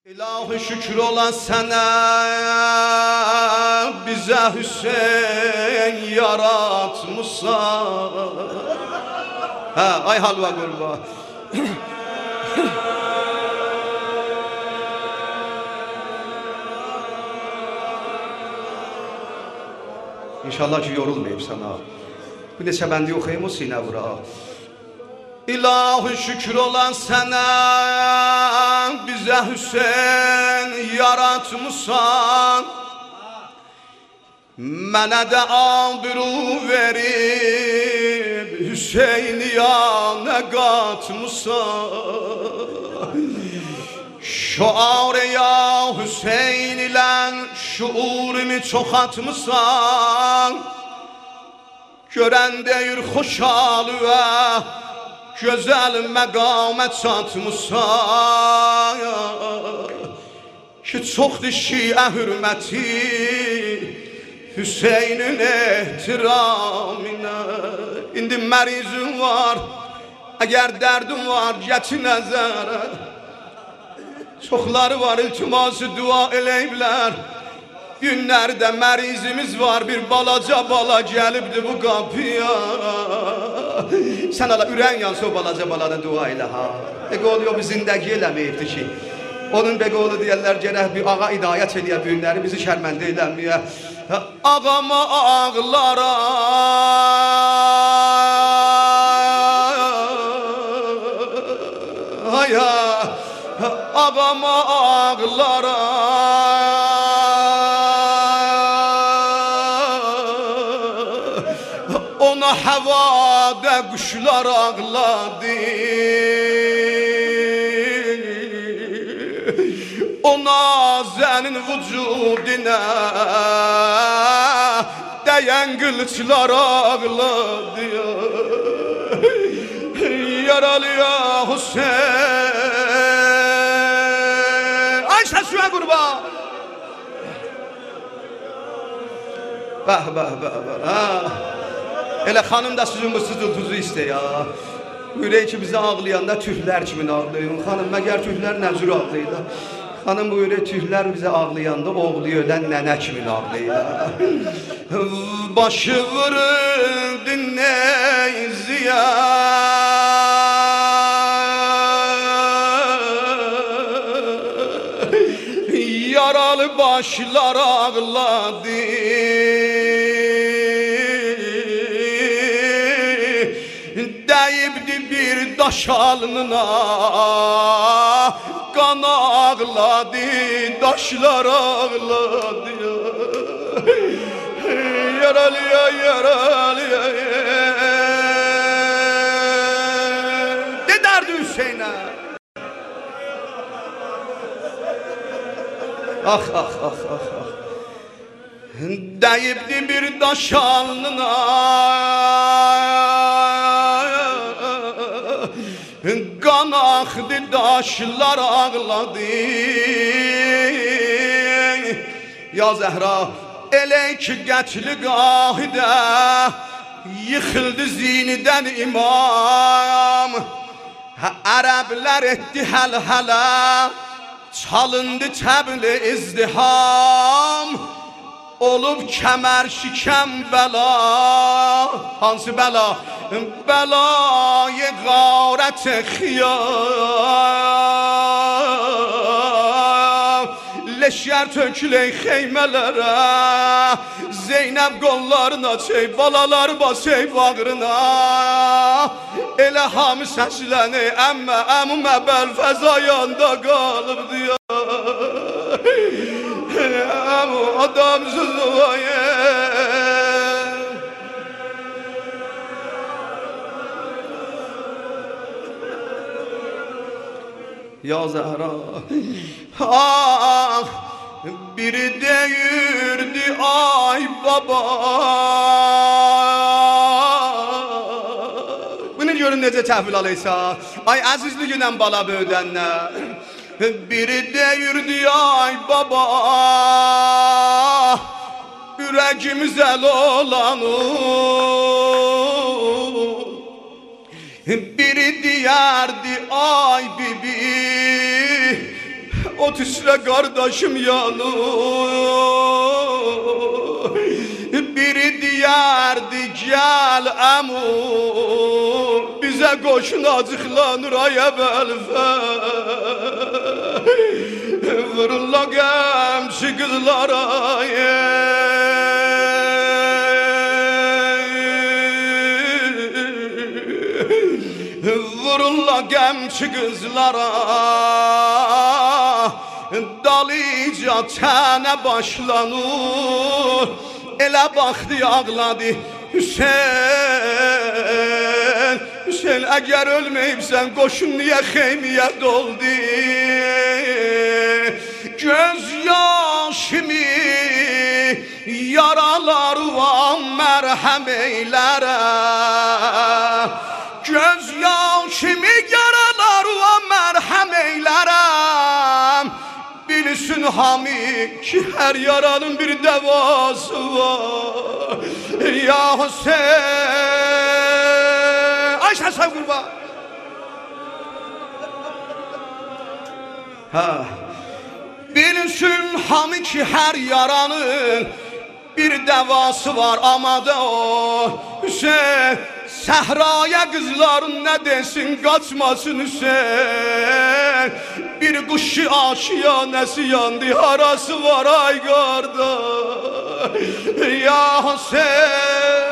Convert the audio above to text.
İlahi şükür olan sana, bize Hüseyin yaratmışsan. Ha, ay halva kurba. İnşallah ki yorulmayayım sana. Bir neçə bəndi oxuyayım o sinə vura. İlahi şükür olan sana, bize Hüseyin yaratmışsan. Mənə də abru verib Hüseyin'i yana qatmışsan. Şuar ya Hüseyin ile şuurumu çoxaltmışsan. Görən deyir xoşal və gözəl məqamət çatmışsan. Ki çoxdur şiə hürməti Hüseynin ehtiramına. İndi mərizim var, əgər dərdim var gəti nəzərə. Çoxları var iltiması dua eləyiblər. Günlərdə mərizimiz var, bir balaca bala gəlibdi bu qapıya. Sən ala ürən yansı o balaca balada dua elə ha. Beqoğlu o bir zindəgi eləməyibdi ki. Onun beqoğlu deyərlər gərək bir ağa idayət eləyə bu günləri, bizi şərməndə eləməyə. Ağama ağlara haya, ağama ağlara ona havada kuşlar ağladı. Ona zenin vücuduna değen kılıçlar ağladı. Yaralı ya Hüseyin. Ayşe şuna kurban. Bah bah bah bah. Elə xanım da sizin bu sızıltısı istə ya. Ürək ki bizi ağlayanda tühlər kimi ağlayın. Xanım məgər tühlər nəzür ağlayır. Xanım bu ürək tühlər bizə ağlayanda oğlu ödən nənə kimi ağlayır. Başı vuruldu neyziyə, yaralı başlar ağladı. Deyibdi bir daş alnına, kan ağladı, daşlar ağladı. Yaralıya yaralıya ne derdi Hüseyin'e? Ah ah ah ah ah. Deyibdi bir daş alnına, kan axdı, daşlar ağladı. Ya Zəhra, elə ki qətli qahidə yıxıldı zinidən imam. Ərəblər etdi həl-hələ, çalındı təbli izdiham. Olub kəmər şikəm bəla. Hansı bəla? Bəlayı qarət xiyam. Leşər töküley xeymələrə, Zeynəb qollarına çey, balalar basey bağrına. Elə hamı səsləni, əmmə, əmmə bəl fəzayanda qalıb diyor. Əmmə adamsız olayı. Ya Zəhra, ah, biri deyirdi ay baba. Bunu görün necə təhvil alıysa. Ay əzizli günən bala böyüdənlə. Biri deyirdi ay baba, ürəyimiz əl olanı. Biri diyardı ay bibi, o ot üstüne kardeşim yanır. Biri diyerdi gel emu, bize koşun acıklanır ay evvelfe. Vururlar gemçi kızlara, vururlar gemçi kızlara. Dalıca tənə başlanır, elə baxdı ağladı Hüseyin. Hüseyin əgər ölməyibsən qoşun niyə xeymiyə doldu? Göz yaşımı yaralarıma mərhəm eylərəm. Göz yaşımı yaralarıma mərhəm eylərəm. Bilsin hamı ki her yaranın bir devası var. Ya Hüseyin, Ayşe sen kurban. Ha. Bilsin hamı ki her yaranın bir devası var ama da o Hüseyin. Səhraya kızların ne desin kaçmasın Hüseyin. Bir kuşu aşiyanesi yandı harası var ay karda. Ya Hüseyin.